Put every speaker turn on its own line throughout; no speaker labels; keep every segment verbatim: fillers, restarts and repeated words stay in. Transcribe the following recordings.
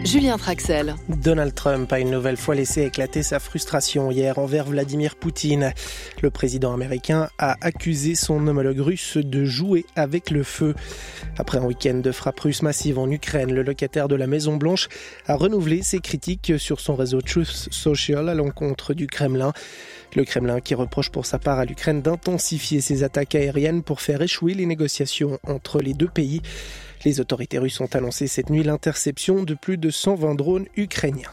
Julien Traxel.
Donald Trump a une nouvelle fois laissé éclater sa frustration hier envers Vladimir Poutine. Le président américain a accusé son homologue russe de jouer avec le feu. Après un week-end de frappes russes massives en Ukraine, le locataire de la Maison-Blanche a renouvelé ses critiques sur son réseau Truth Social à l'encontre du Kremlin. Le Kremlin qui reproche pour sa part à l'Ukraine d'intensifier ses attaques aériennes pour faire échouer les négociations entre les deux pays. Les autorités russes ont annoncé cette nuit l'interception de plus de cent vingt drones ukrainiens.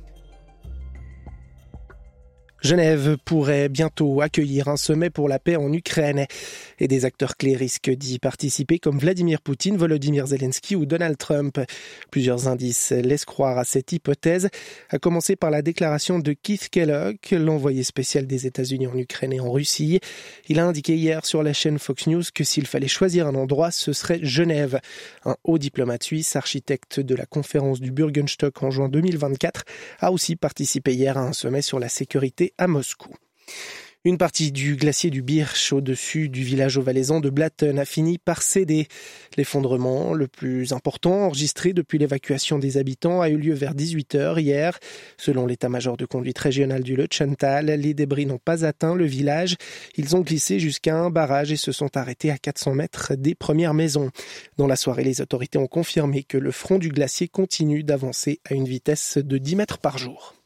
Genève pourrait bientôt accueillir un sommet pour la paix en Ukraine et des acteurs clés risquent d'y participer comme Vladimir Poutine, Volodymyr Zelensky ou Donald Trump. Plusieurs indices laissent croire à cette hypothèse, à commencer par la déclaration de Keith Kellogg, l'envoyé spécial des États-Unis en Ukraine et en Russie. Il a indiqué hier sur la chaîne Fox News que s'il fallait choisir un endroit, ce serait Genève. Un haut diplomate suisse, architecte de la conférence du Bürgenstock en juin deux mille vingt-quatre, a aussi participé hier à un sommet sur la sécurité à Moscou. Une partie du glacier du Birch au-dessus du village valaisan de Blatten a fini par céder. L'effondrement le plus important enregistré depuis l'évacuation des habitants a eu lieu vers dix-huit heures hier. Selon l'état-major de conduite régionale du Lötschental, les débris n'ont pas atteint le village. Ils ont glissé jusqu'à un barrage et se sont arrêtés à quatre cents mètres des premières maisons. Dans la soirée, les autorités ont confirmé que le front du glacier continue d'avancer à une vitesse de dix mètres par jour.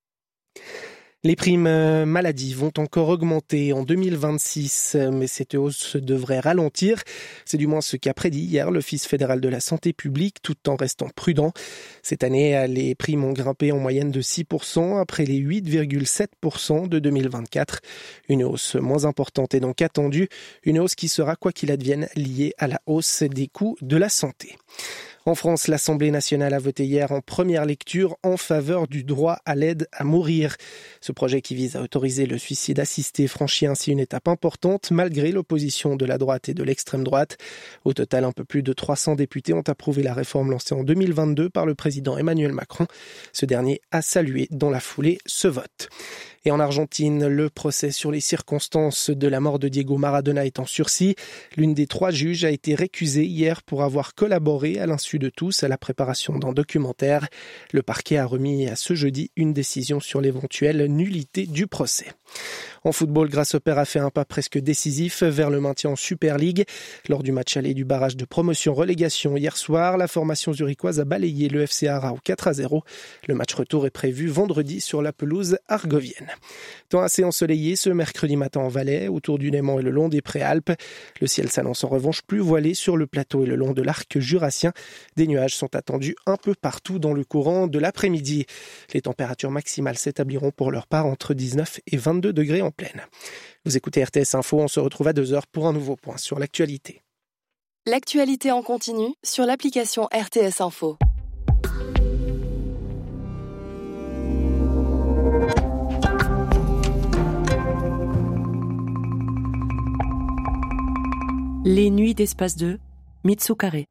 Les primes maladie vont encore augmenter en deux mille vingt-six, mais cette hausse devrait ralentir. C'est du moins ce qu'a prédit hier l'Office fédéral de la santé publique, tout en restant prudent. Cette année, les primes ont grimpé en moyenne de six pour cent après les huit virgule sept pour cent de deux mille vingt-quatre. Une hausse moins importante est donc attendue, une hausse qui sera, quoi qu'il advienne, liée à la hausse des coûts de la santé. En France, l'Assemblée nationale a voté hier en première lecture en faveur du droit à l'aide à mourir. Ce projet qui vise à autoriser le suicide assisté franchit ainsi une étape importante malgré l'opposition de la droite et de l'extrême droite. Au total, un peu plus de trois cents députés ont approuvé la réforme lancée en deux mille vingt-deux par le président Emmanuel Macron. Ce dernier a salué dans la foulée ce vote. Et en Argentine, le procès sur les circonstances de la mort de Diego Maradona est en sursis. L'une des trois juges a été récusée hier pour avoir collaboré à l'insu de tous à la préparation d'un documentaire. Le parquet a remis à ce jeudi une décision sur l'éventuelle nullité du procès. En football, Grasshopper a fait un pas presque décisif vers le maintien en Super League. Lors du match aller du barrage de promotion-relégation hier soir, la formation zurichoise a balayé le F C Aarau quatre à zéro. Le match retour est prévu vendredi sur la pelouse argovienne. Temps assez ensoleillé ce mercredi matin en Valais, autour du Léman et le long des Préalpes. Le ciel s'annonce en revanche plus voilé sur le plateau et le long de l'arc jurassien. Des nuages sont attendus un peu partout dans le courant de l'après-midi. Les températures maximales s'établiront pour leur part entre dix-neuf et vingt-deux degrés en pleine. Vous écoutez R T S Info, on se retrouve à deux heures pour un nouveau point sur l'actualité.
L'actualité en continu sur l'application R T S Info.
Les nuits d'Espace deux, Mitsu Carré.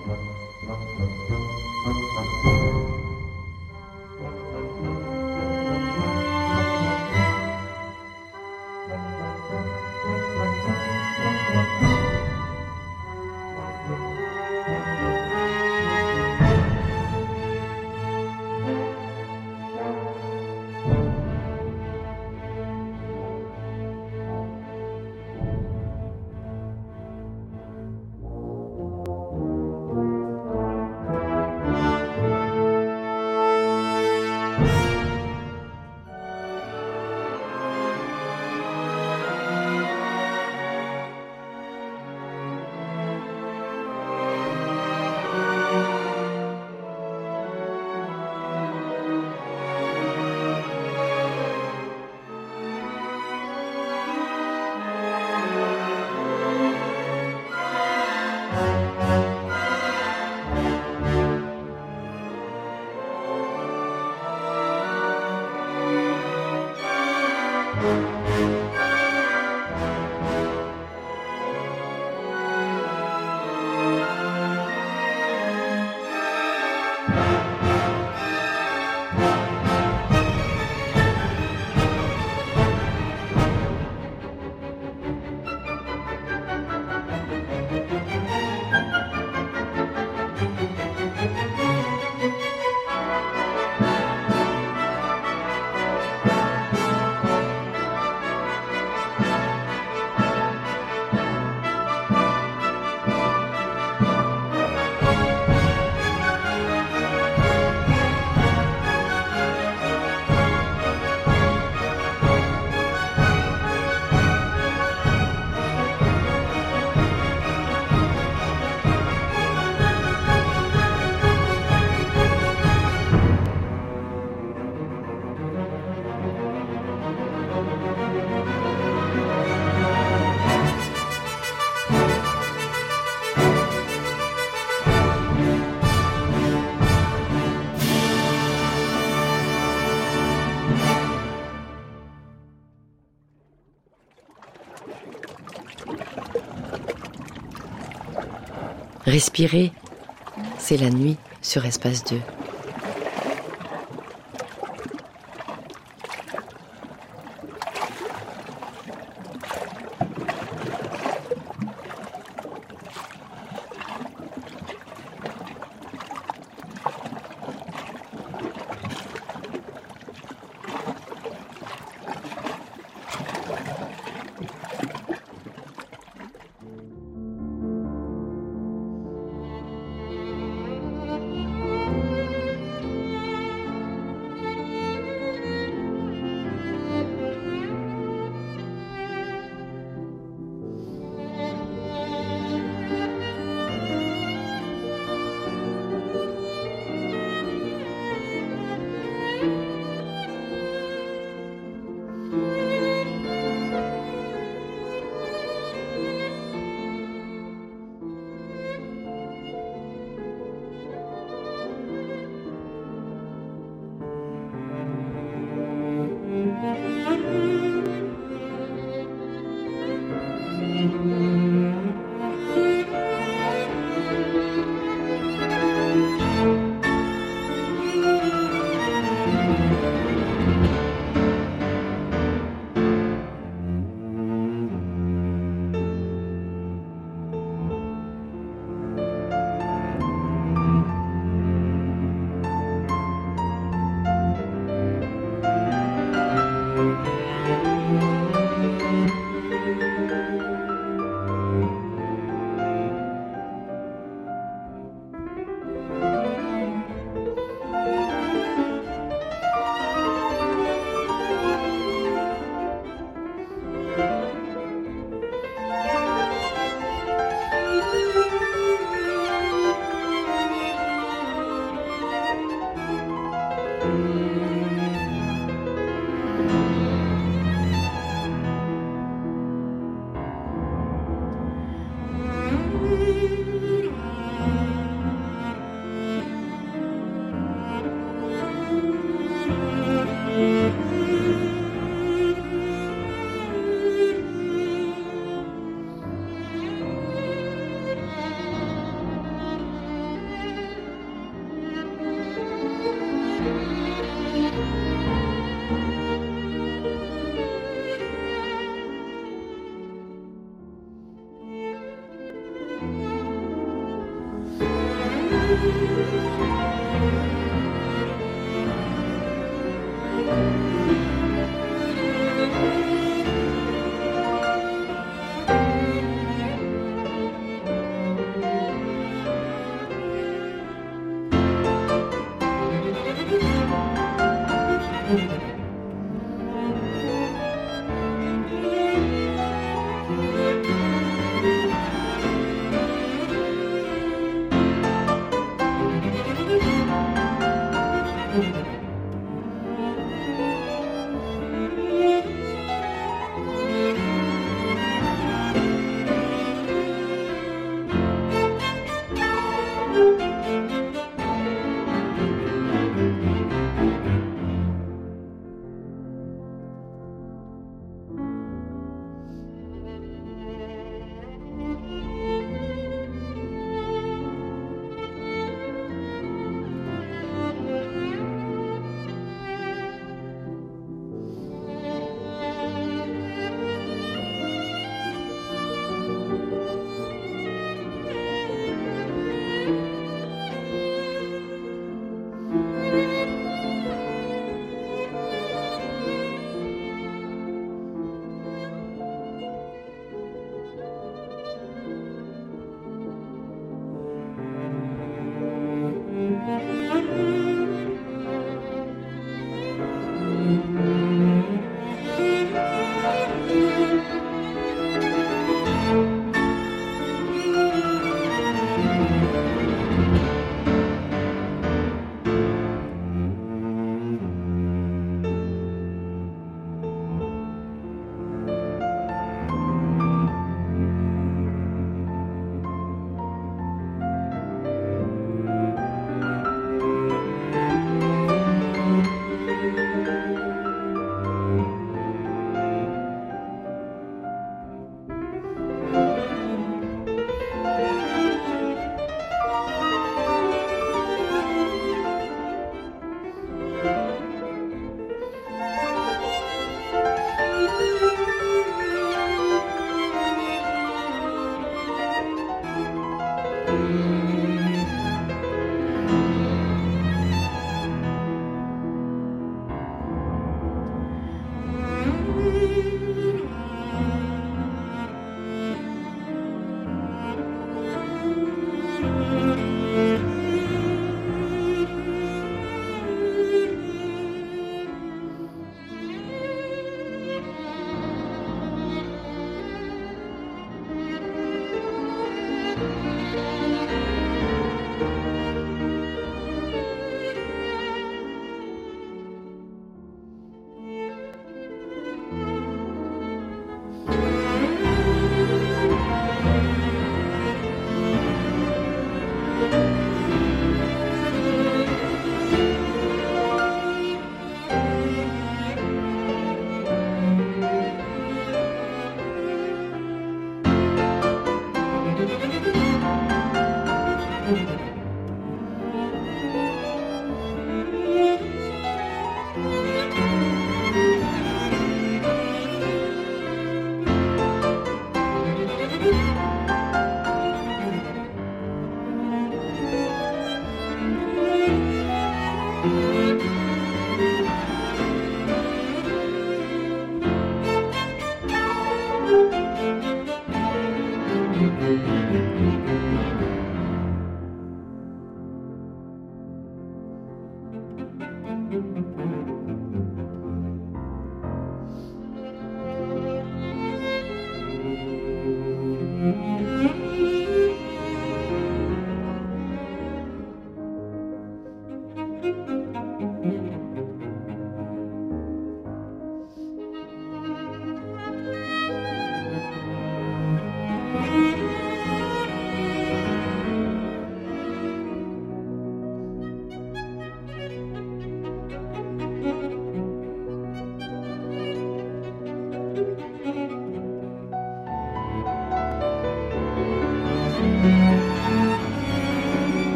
Respirer, c'est la nuit sur Espace deux.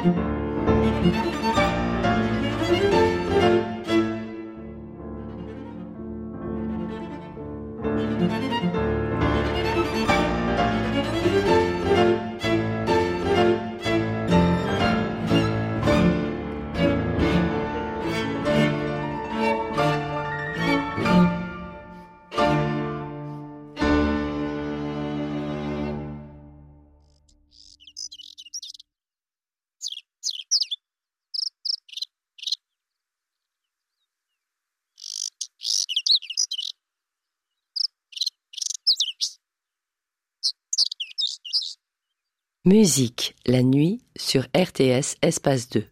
Musique, la nuit, sur R T S Espace deux.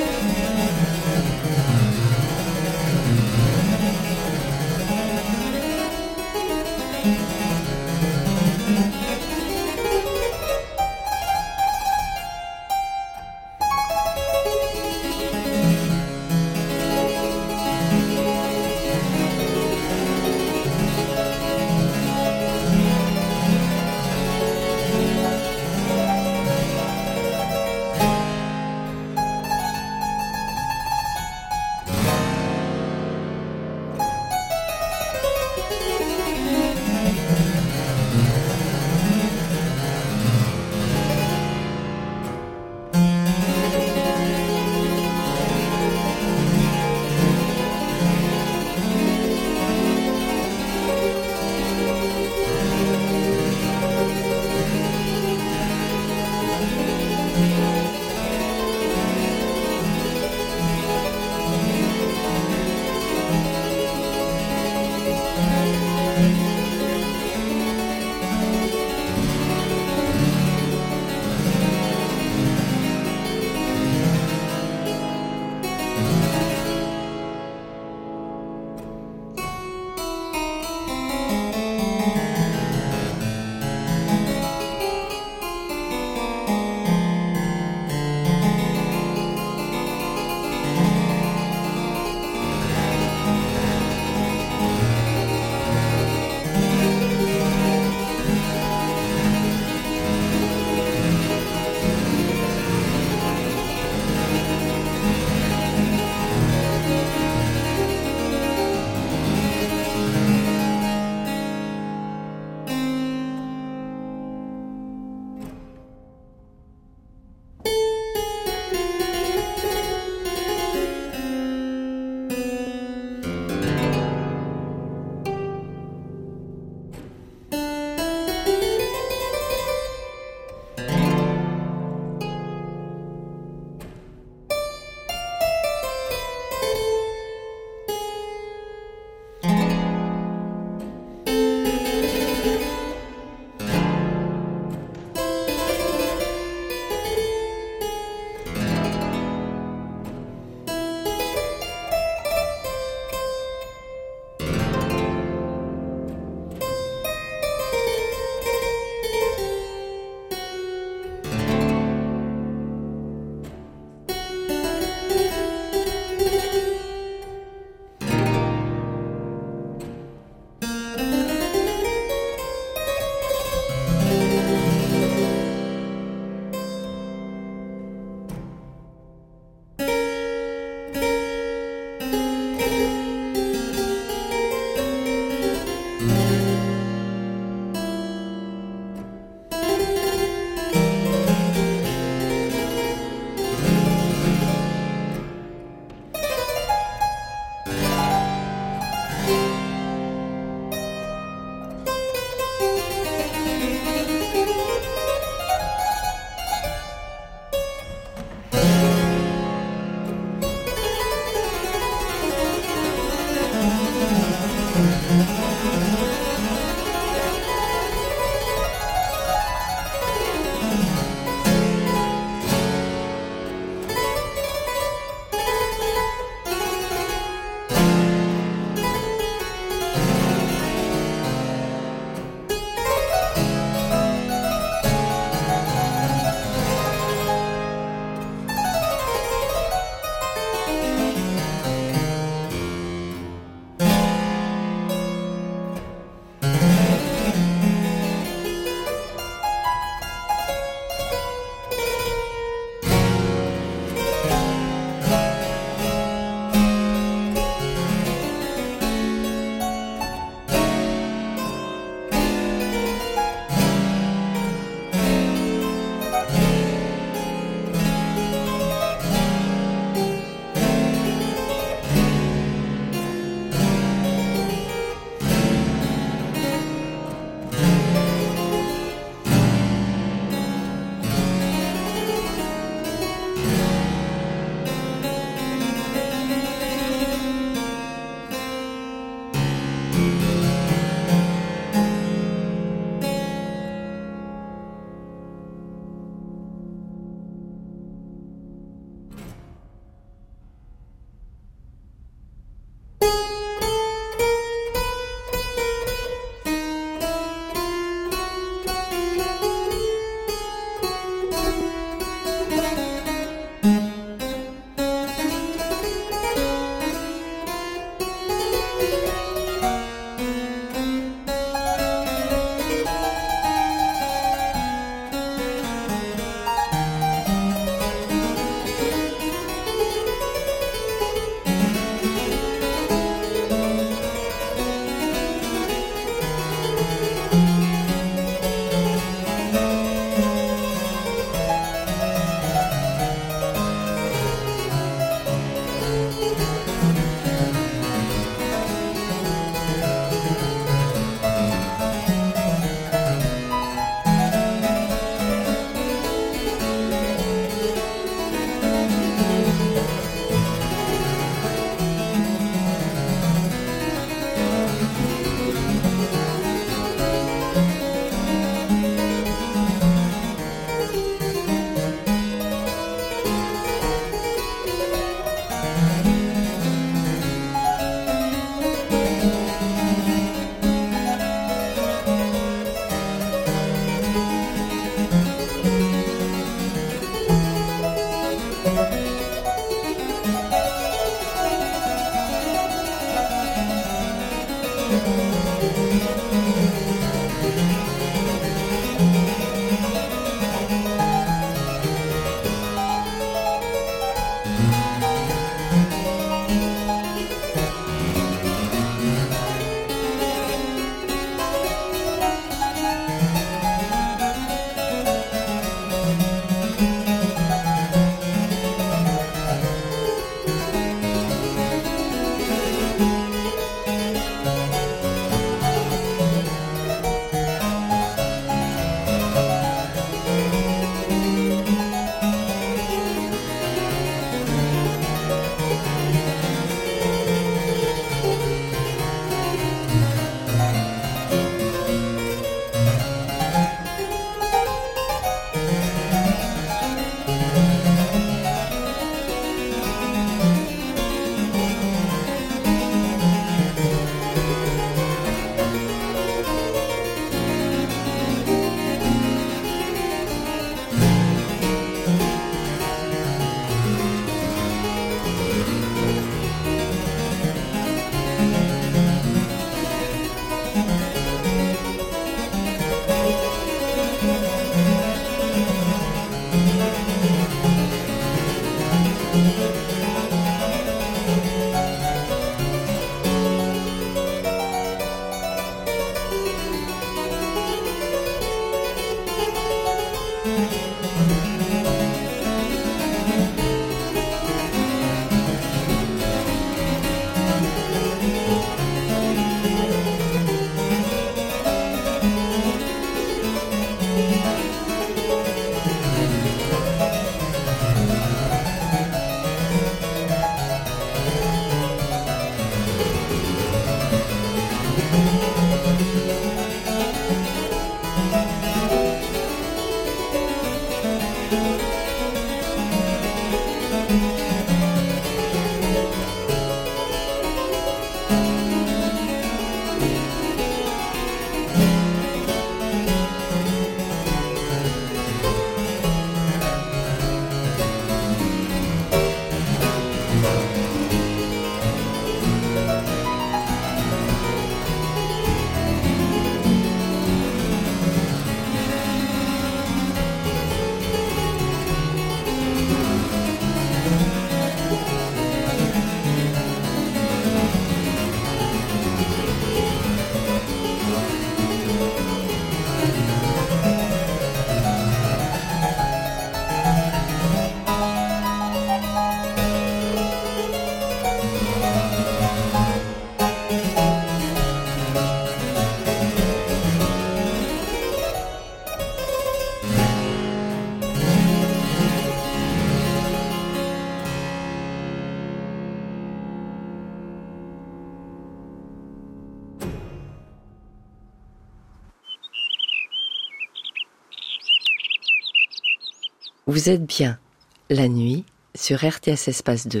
Vous êtes bien la nuit sur R T S Espace deux.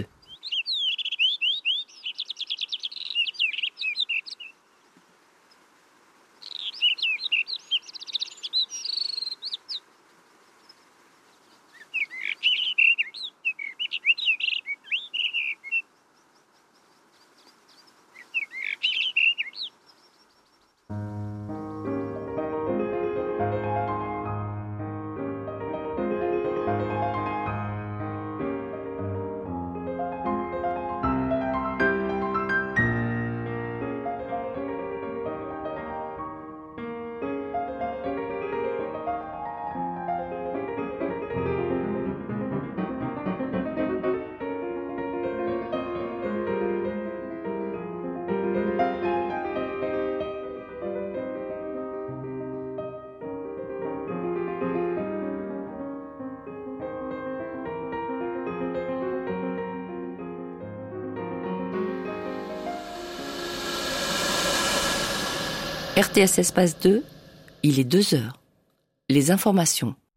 R T S Espace deux, il est deux heures. Les informations.